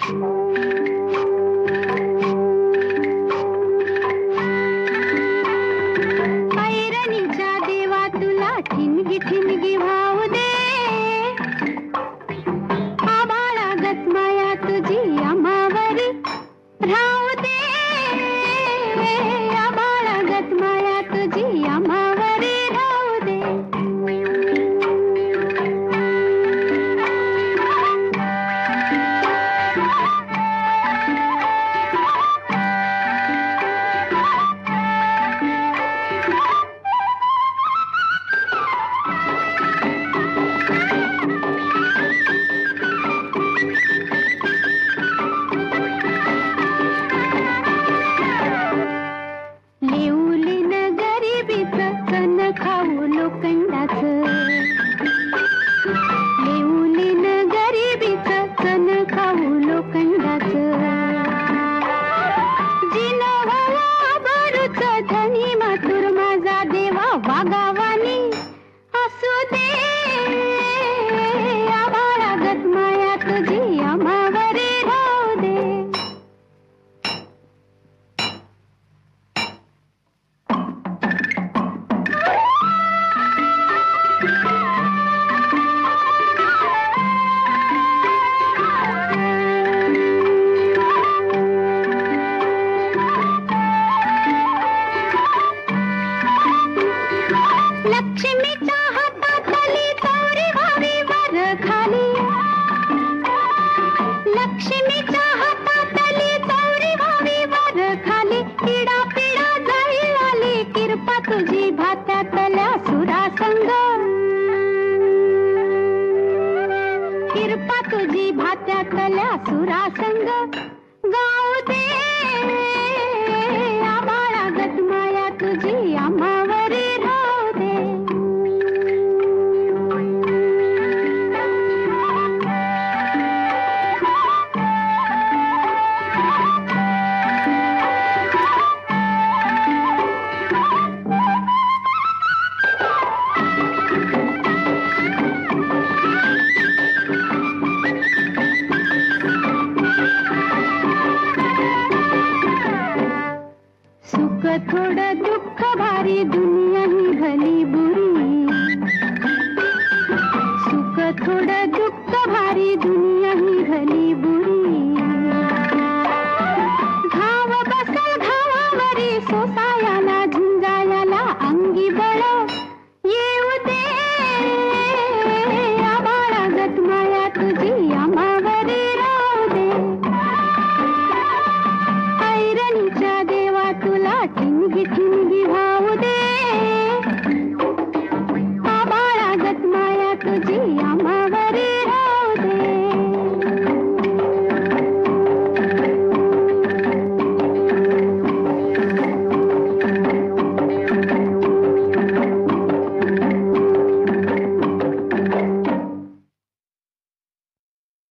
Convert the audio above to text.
ऐरणीच्या देवा तुला ठिणगी ठिणगी वाहू दे, आभाळागत माया तुझी आम्हावरी राहू दे, आभाळागत माया तुझी आम्हावरी राहू दे. लिवलीन गरिबीचं कण खाऊ लोखंडाचं, लिवलीन गरिबीचं कण खाऊ लोखंडाचं, जिनवाला भरूचं धनी मातुर माझा देवा वागावानी असू दे, आभाळागत माया तुझी आम्हावरी राहू दे. लक्ष्मीच्या हातातली चौरी व्हावी वर खाली, लक्ष्मीच्या हातातली चौरी व्हावी वर खाली, पिढा पिढा जाईल आली किरपा तुझी भात्यातल्या सुरासंग, किरपा तुझी भात्यातल्या सुरासंग गाऊ दे, आभाळागत माया तुझी आम्हावरी राहू दे. सुख थोडं दुःख भारी दुनिया ही भली बुरी, सुख थोडं दुःख भारी दुनिया ही भली बुरी, घाव बसल घावावरी सोसायाला झुंजायाला अंगी बळ येऊ दे, आभाळागत माया तुझी आम्हावरी राहू दे. ऐरणीच्या देवा तुला ठिणगी ठिणगी वाहू दे, आभाळागत माया तुझी आम्हावरी